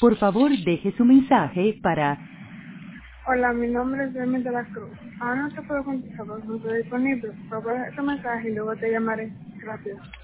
Por favor, deje su mensaje para... Hola, mi nombre es Delmi de la Cruz. Ahora no te puedo contestar porque no estoy disponible. Por favor, deja tu mensaje y luego te llamaré. Gracias.